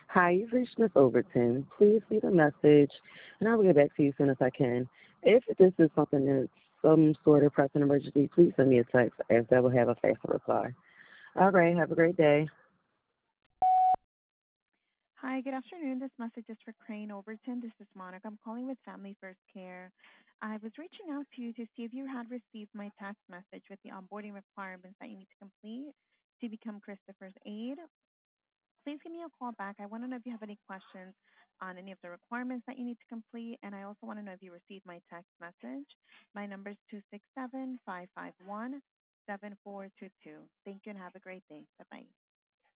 Hi, you've reached Miss Overton. Please leave a message, and I will get back to you as soon as I can. If this is something that's some sort of pressing emergency, please send me a text as I will have a faster reply. All right, have a great day. Hi, good afternoon. This message is for Crane Overton. This is Monica. I'm calling with Family First Care. I was reaching out to you to see if you had received my text message with the onboarding requirements that you need to complete to become Christopher's aide. Please give me a call back. I want to know if you have any questions on any of the requirements that you need to complete, and I also want to know if you received my text message. My number is 267-551-7422. Thank you and have a great day. Bye-bye.